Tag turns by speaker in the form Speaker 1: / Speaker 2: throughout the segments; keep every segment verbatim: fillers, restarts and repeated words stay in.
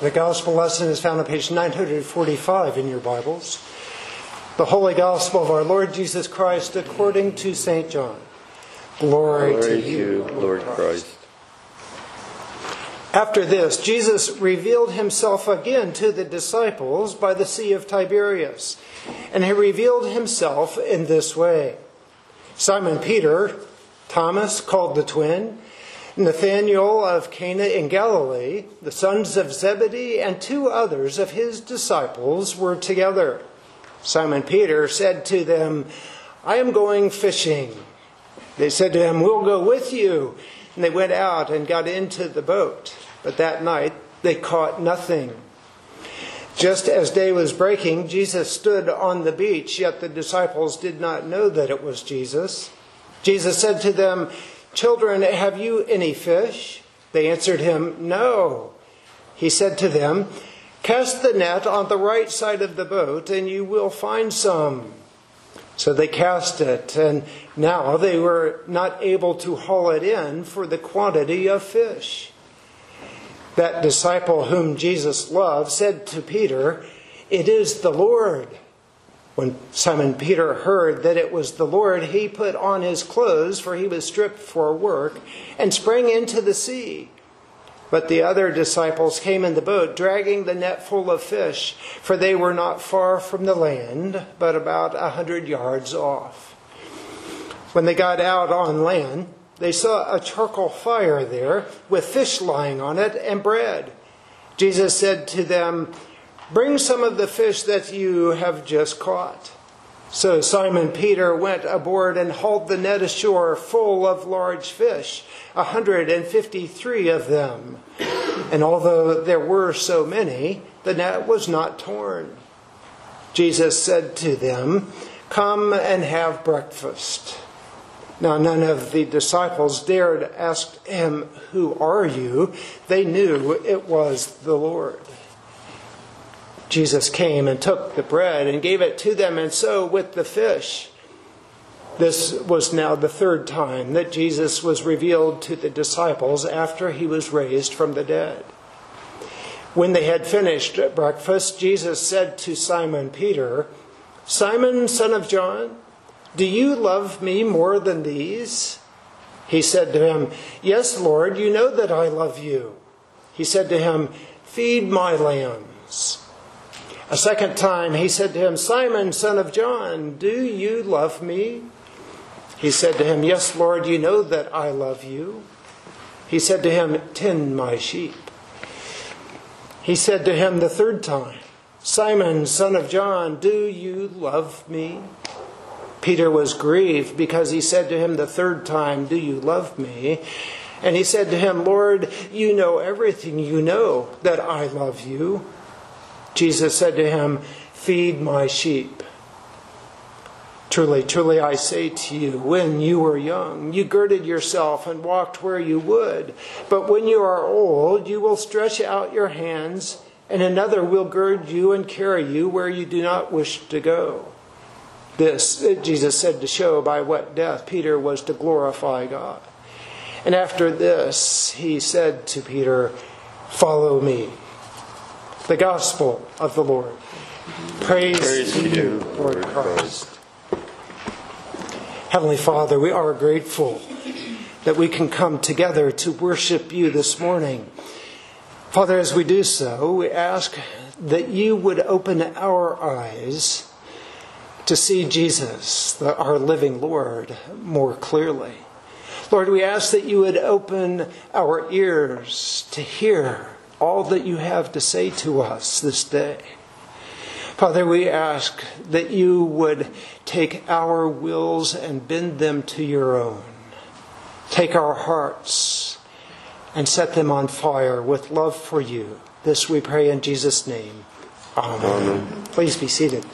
Speaker 1: The Gospel lesson is found on page nine forty-five in your Bibles. The Holy Gospel of our Lord Jesus Christ according to Saint John. Glory, Glory to you, Lord Christ. After this, Jesus revealed himself again to the disciples by the Sea of Tiberias. And he revealed himself in this way. Simon Peter, Thomas called the twin, Nathanael of Cana in Galilee, the sons of Zebedee, and two others of his disciples were together. Simon Peter said to them, "I am going fishing." They said to him, "We'll go with you." And they went out and got into the boat. But that night they caught nothing. Just as day was breaking, Jesus stood on the beach, yet the disciples did not know that it was Jesus. Jesus said to them, "Children, have you any fish?" They answered him, "No." He said to them, "Cast the net on the right side of the boat, and you will find some." So they cast it, and now they were not able to haul it in for the quantity of fish. That disciple whom Jesus loved said to Peter, "It is the Lord." When Simon Peter heard that it was the Lord, he put on his clothes, for he was stripped for work, and sprang into the sea. But the other disciples came in the boat, dragging the net full of fish, for they were not far from the land, but about a hundred yards off. When they got out on land, they saw a charcoal fire there, with fish lying on it and bread. Jesus said to them, "Bring some of the fish that you have just caught." So Simon Peter went aboard and hauled the net ashore full of large fish, a hundred and fifty-three of them. And although there were so many, the net was not torn. Jesus said to them, "Come and have breakfast." Now none of the disciples dared ask him, "Who are you?" They knew it was the Lord. Jesus came and took the bread and gave it to them, and so with the fish. This was now the third time that Jesus was revealed to the disciples after he was raised from the dead. When they had finished breakfast, Jesus said to Simon Peter, "Simon, son of John, do you love me more than these?" He said to him, "Yes, Lord, you know that I love you." He said to him, "Feed my lambs." A second time he said to him, "Simon, son of John, do you love me?" He said to him, "Yes, Lord, you know that I love you." He said to him, "Tend my sheep." He said to him the third time, "Simon, son of John, do you love me?" Peter was grieved because he said to him the third time, "Do you love me?" And he said to him, "Lord, you know everything. You know that I love you." Jesus said to him, "Feed my sheep. Truly, truly, I say to you, when you were young, you girded yourself and walked where you would. But when you are old, you will stretch out your hands, and another will gird you and carry you where you do not wish to go." This Jesus said to show by what death Peter was to glorify God. And after this, he said to Peter, "Follow me." The Gospel of the Lord. Praise, Praise to you, Lord Christ. Heavenly Father, we are grateful that we can come together to worship you this morning. Father, as we do so, we ask that you would open our eyes to see Jesus, the, our living Lord, more clearly. Lord, we ask that you would open our ears to hear all that you have to say to us this day. Father, we ask that you would take our wills and bend them to your own. Take our hearts and set them on fire with love for you. This we pray in Jesus' name. Amen. Amen. Please be seated.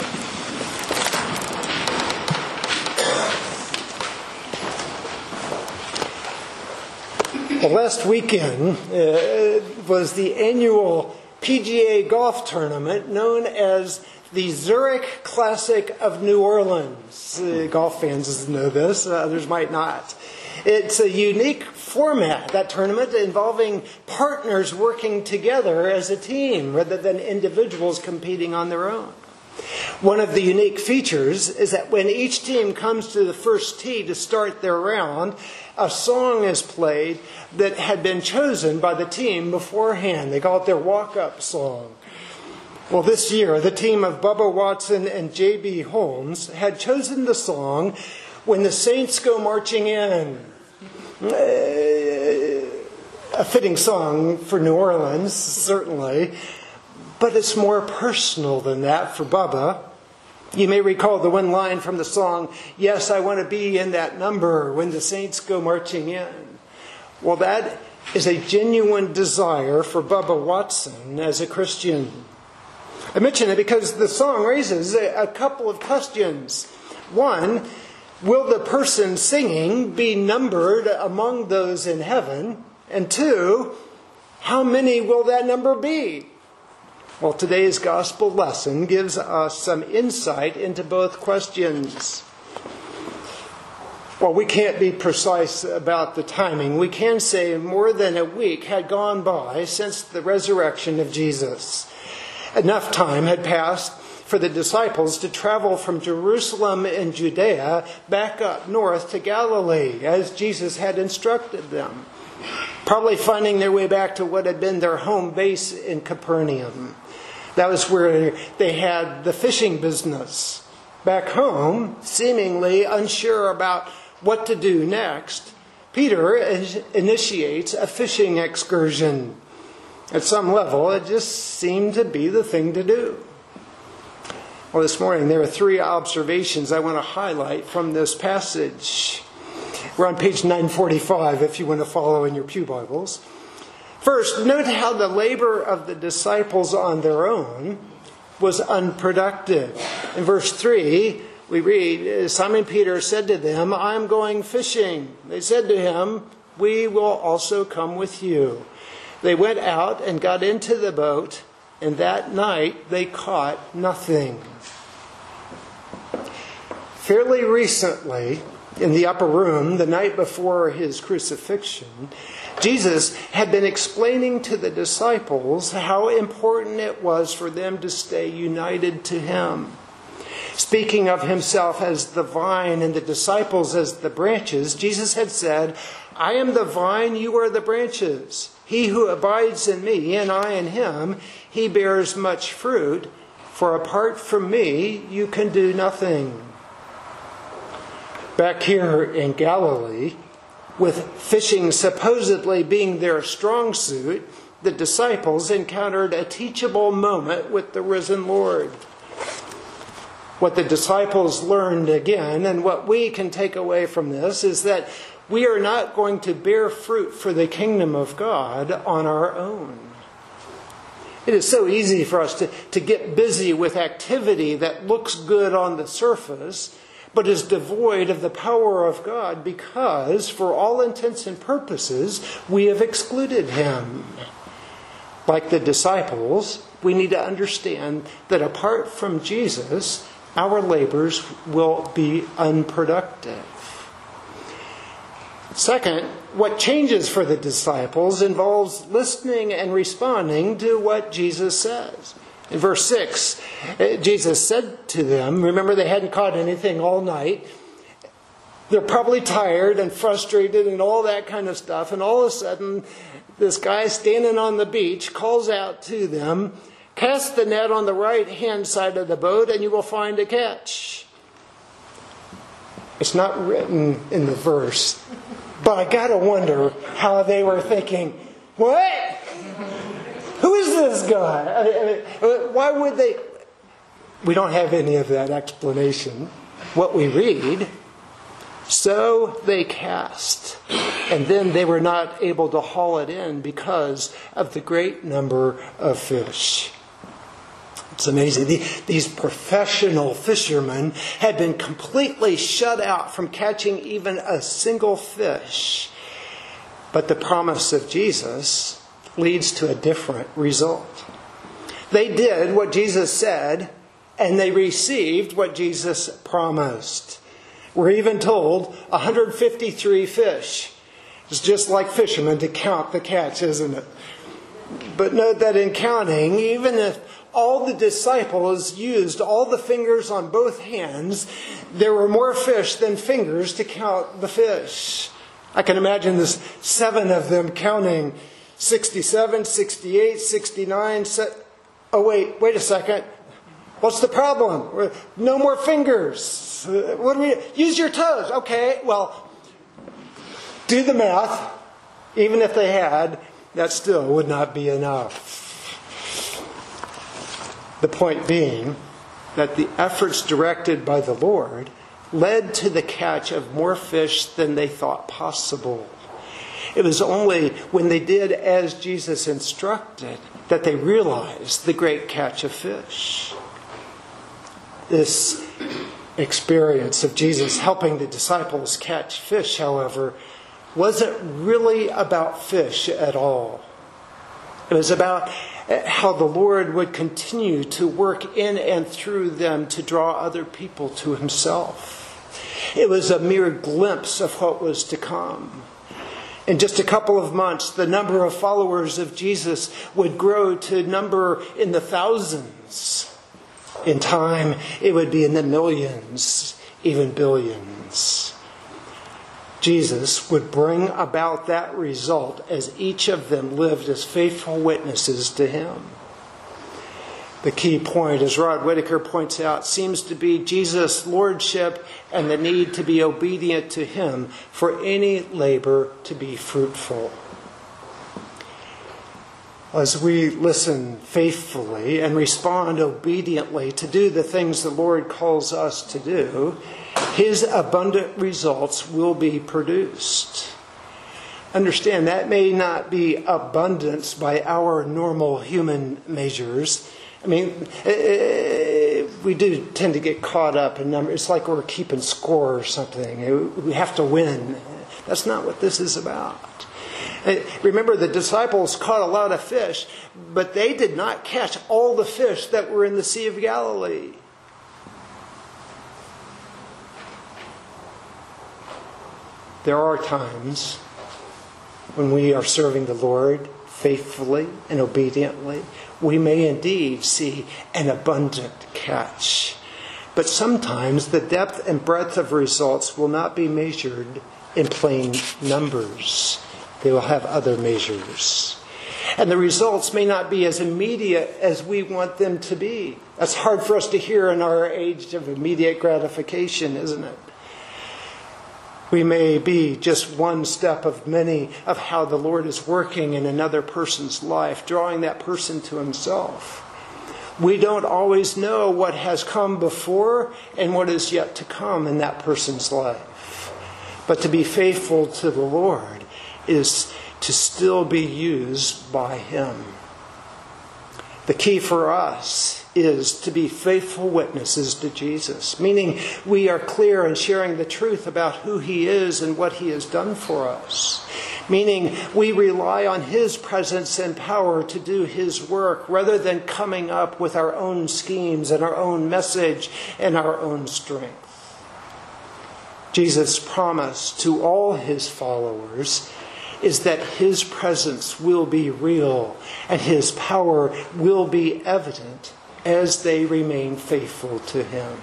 Speaker 1: Well, last weekend uh, was the annual P G A golf tournament known as the Zurich Classic of New Orleans. Uh, golf fans know this, uh, others might not. It's a unique format, that tournament, involving partners working together as a team rather than individuals competing on their own. One of the unique features is that when each team comes to the first tee to start their round, a song is played that had been chosen by the team beforehand. They call it their walk-up song. Well, this year, the team of Bubba Watson and J B Holmes had chosen the song "When the Saints Go Marching In." A fitting song for New Orleans, certainly. But it's more personal than that for Bubba. You may recall the one line from the song, "Yes, I want to be in that number when the saints go marching in." Well, that is a genuine desire for Bubba Watson as a Christian. I mention it because the song raises a couple of questions. One, will the person singing be numbered among those in heaven? And two, how many will that number be? Well, today's gospel lesson gives us some insight into both questions. Well, we can't be precise about the timing. We can say more than a week had gone by since the resurrection of Jesus. Enough time had passed for the disciples to travel from Jerusalem in Judea back up north to Galilee, as Jesus had instructed them, probably finding their way back to what had been their home base in Capernaum. That was where they had the fishing business. Back home, seemingly unsure about what to do next, Peter initiates a fishing excursion. At some level, it just seemed to be the thing to do. Well, this morning there are three observations I want to highlight from this passage. We're on page nine forty-five if you want to follow in your pew Bibles. First, note how the labor of the disciples on their own was unproductive. In verse three, we read, Simon Peter said to them, "I am going fishing." They said to him, "We will also come with you." They went out and got into the boat, and that night they caught nothing. Fairly recently, in the upper room, the night before his crucifixion, Jesus had been explaining to the disciples how important it was for them to stay united to him. Speaking of himself as the vine and the disciples as the branches, Jesus had said, "I am the vine, you are the branches. He who abides in me and I in him, he bears much fruit, for apart from me you can do nothing." Back here in Galilee, with fishing supposedly being their strong suit, the disciples encountered a teachable moment with the risen Lord. What the disciples learned again, and what we can take away from this, is that we are not going to bear fruit for the kingdom of God on our own. It is so easy for us to, to get busy with activity that looks good on the surface, but is devoid of the power of God because, for all intents and purposes, we have excluded him. Like the disciples, we need to understand that apart from Jesus, our labors will be unproductive. Second, what changes for the disciples involves listening and responding to what Jesus says. In verse six, Jesus said to them, remember they hadn't caught anything all night. They're probably tired and frustrated and all that kind of stuff. And all of a sudden, this guy standing on the beach calls out to them, "Cast the net on the right-hand side of the boat and you will find a catch." It's not written in the verse, but I gotta wonder how they were thinking, what? Who is this guy? I mean, why would they? We don't have any of that explanation. What we read, so they cast. And then they were not able to haul it in because of the great number of fish. It's amazing. These professional fishermen had been completely shut out from catching even a single fish. But the promise of Jesus leads to a different result. They did what Jesus said, and they received what Jesus promised. We're even told one hundred fifty-three fish. It's just like fishermen to count the catch, isn't it? But note that in counting, even if all the disciples used all the fingers on both hands, there were more fish than fingers to count the fish. I can imagine this seven of them counting sixty-seven, sixty-eight, sixty-nine. Oh, wait, wait a second. What's the problem? No more fingers. What do we use your toes? Okay, well, do the math. Even if they had, that still would not be enough. The point being that the efforts directed by the Lord led to the catch of more fish than they thought possible. It was only when they did as Jesus instructed that they realized the great catch of fish. This experience of Jesus helping the disciples catch fish, however, wasn't really about fish at all. It was about how the Lord would continue to work in and through them to draw other people to himself. It was a mere glimpse of what was to come. In just a couple of months, the number of followers of Jesus would grow to number in the thousands. In time, it would be in the millions, even billions. Jesus would bring about that result as each of them lived as faithful witnesses to him. The key point, as Rod Whitaker points out, seems to be Jesus' lordship and the need to be obedient to him for any labor to be fruitful. As we listen faithfully and respond obediently to do the things the Lord calls us to do, his abundant results will be produced. Understand, that may not be abundance by our normal human measures. I mean, we do tend to get caught up in numbers. It's like we're keeping score or something. We have to win. That's not what this is about. Remember, the disciples caught a lot of fish, but they did not catch all the fish that were in the Sea of Galilee. There are times when we are serving the Lord faithfully and obediently, we may indeed see an abundant catch. But sometimes the depth and breadth of results will not be measured in plain numbers. They will have other measures. And the results may not be as immediate as we want them to be. That's hard for us to hear in our age of immediate gratification, isn't it? We may be just one step of many of how the Lord is working in another person's life, drawing that person to himself. We don't always know what has come before and what is yet to come in that person's life. But to be faithful to the Lord is to still be used by him. The key for us is to be faithful witnesses to Jesus, meaning we are clear in sharing the truth about who he is and what he has done for us, meaning we rely on his presence and power to do his work rather than coming up with our own schemes and our own message and our own strength. Jesus' promise to all his followers is that his presence will be real and his power will be evident as they remain faithful to him.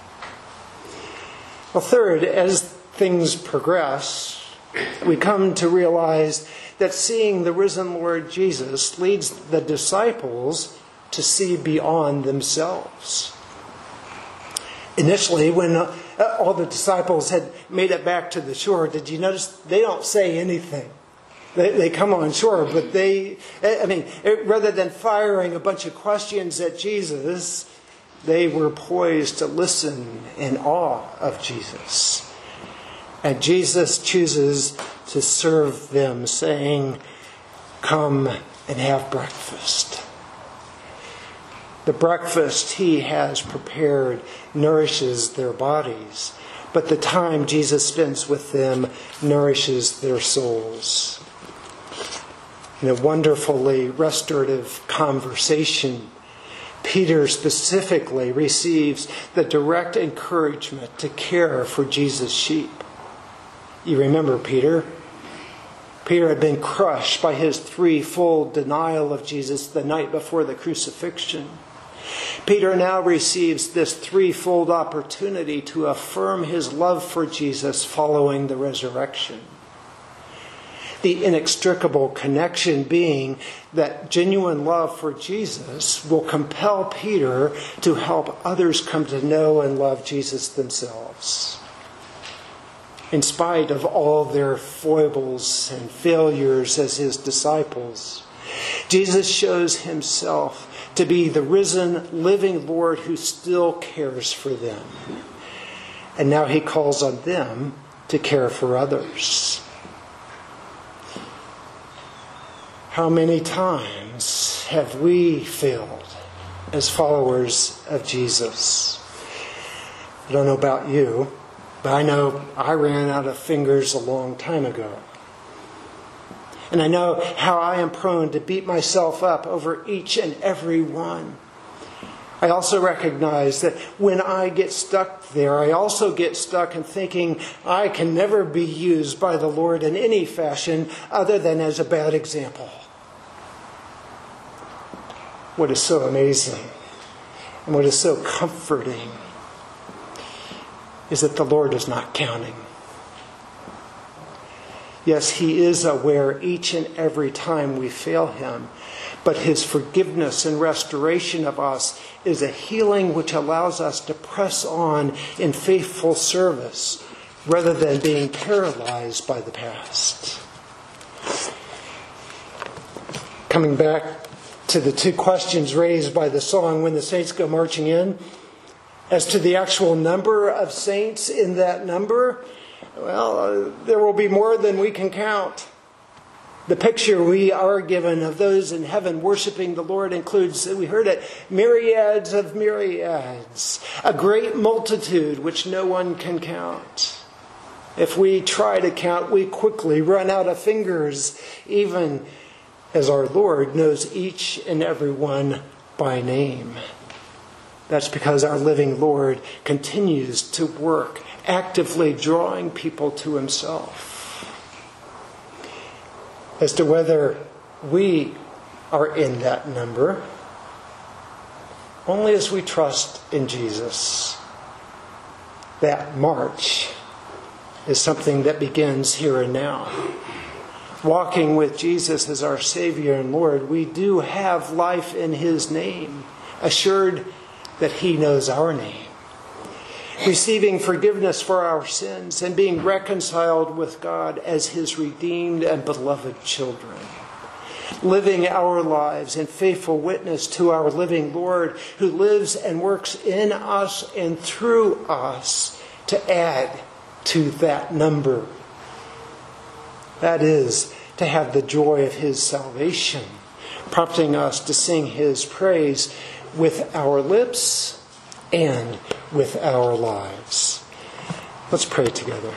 Speaker 1: Well, third, as things progress, we come to realize that seeing the risen Lord Jesus leads the disciples to see beyond themselves. Initially, when uh, all the disciples had made it back to the shore, did you notice they don't say anything? They, they come on shore, but they, I mean, rather than firing a bunch of questions at Jesus, they were poised to listen in awe of Jesus. And Jesus chooses to serve them, saying, "Come and have breakfast." The breakfast he has prepared nourishes their bodies, but the time Jesus spends with them nourishes their souls. In a wonderfully restorative conversation, Peter specifically receives the direct encouragement to care for Jesus' sheep. You remember Peter? Peter had been crushed by his threefold denial of Jesus the night before the crucifixion. Peter now receives this threefold opportunity to affirm his love for Jesus following the resurrection. The inextricable connection being that genuine love for Jesus will compel Peter to help others come to know and love Jesus themselves. In spite of all their foibles and failures as his disciples, Jesus shows himself to be the risen, living Lord who still cares for them. And now he calls on them to care for others. How many times have we failed as followers of Jesus? I don't know about you, but I know I ran out of fingers a long time ago. And I know how I am prone to beat myself up over each and every one. I also recognize that when I get stuck there, I also get stuck in thinking I can never be used by the Lord in any fashion other than as a bad example. What is so amazing and what is so comforting is that the Lord is not counting. Yes, He is aware each and every time we fail Him, but His forgiveness and restoration of us is a healing which allows us to press on in faithful service rather than being paralyzed by the past. Coming back to the two questions raised by the song, When the Saints Go Marching In, as to the actual number of saints in that number, well, uh, there will be more than we can count. The picture we are given of those in heaven worshiping the Lord includes, we heard it, myriads of myriads, a great multitude which no one can count. If we try to count, we quickly run out of fingers, even as our Lord knows each and every one by name. That's because our living Lord continues to work, actively drawing people to Himself. As to whether we are in that number, only as we trust in Jesus. That march is something that begins here and now. Walking with Jesus as our Savior and Lord, we do have life in His name, assured that He knows our name. Receiving forgiveness for our sins and being reconciled with God as His redeemed and beloved children. Living our lives in faithful witness to our living Lord who lives and works in us and through us to add to that number. That is, to have the joy of His salvation, prompting us to sing His praise with our lips and with our lives. Let's pray together.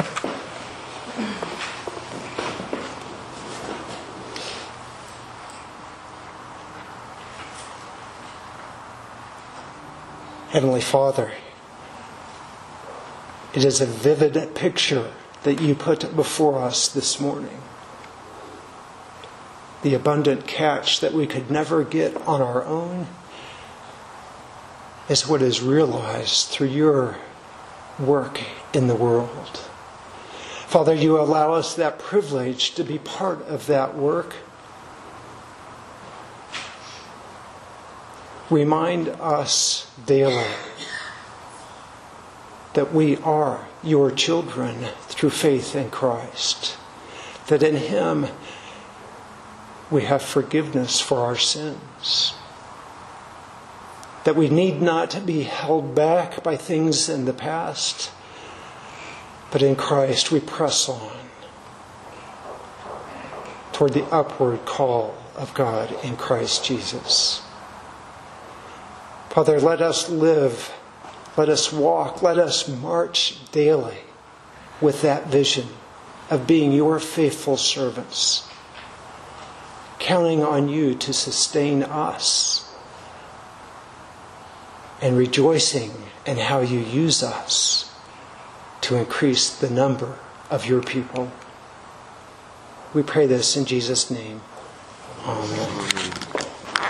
Speaker 1: Heavenly Father, it is a vivid picture that you put before us this morning. The abundant catch that we could never get on our own is what is realized through your work in the world. Father, you allow us that privilege to be part of that work. Remind us daily that we are your children through faith in Christ. That in Him we have forgiveness for our sins. That we need not be held back by things in the past, but in Christ we press on toward the upward call of God in Christ Jesus. Father, let us live, let us walk, let us march daily with that vision of being your faithful servants, counting on you to sustain us and rejoicing in how you use us to increase the number of your people. We pray this in Jesus' name. Amen.